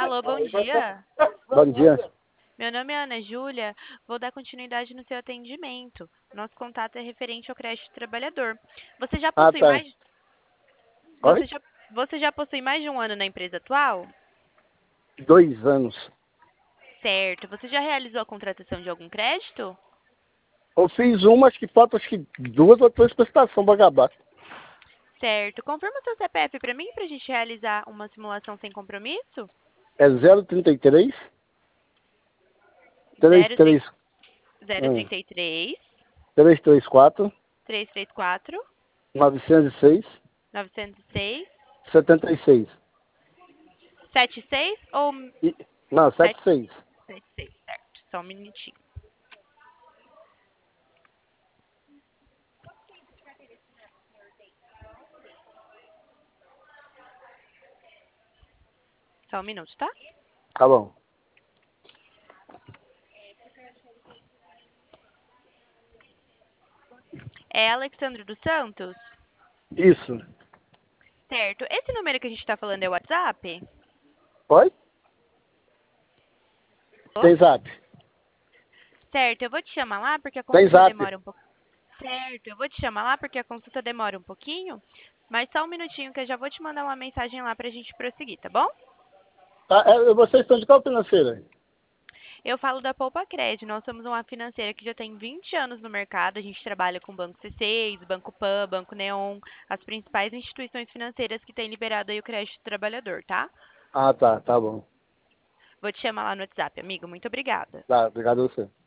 Alô, bom dia. Bom dia. Meu nome é Ana Júlia. Vou dar continuidade no seu atendimento. Nosso contato é referente ao crédito trabalhador. Você já Ah, possui tá. mais, Oi? você já possui mais de um ano na empresa atual? 2 anos. Certo. Você já realizou a contratação de algum crédito? Eu fiz uma, acho que falta 2 ou 3 prestações para acabar. Certo. Confirma o seu CPF para mim, para a gente realizar uma simulação sem compromisso? É 033 Zero 33 trinta e três 334 trezentos e trinta e quatro 906 novecentos e seis 76. 76 ou E, não, 76. 76, certo. Só um minutinho. Só um minuto, tá? Tá bom. É Alexandre dos Santos? Isso. Certo. Esse número que a gente está falando é o WhatsApp? Oi? Ô? Tem zap. Certo, eu vou te chamar lá porque a Tem consulta zap. demora um pouco. Certo, eu vou te chamar lá porque a consulta demora um pouquinho. Mas só um minutinho que eu já vou te mandar uma mensagem lá pra gente prosseguir, tá bom? Tá, vocês estão de qual financeira? Eu falo da Poupa Cred. Nós somos uma financeira que já tem 20 anos no mercado. A gente trabalha com Banco C6, Banco Pan, Banco Neon, as principais instituições financeiras que têm liberado aí o crédito do trabalhador, tá? Ah, tá. Tá bom. Vou te chamar lá no WhatsApp, amigo. Muito obrigada. Tá, obrigado a você.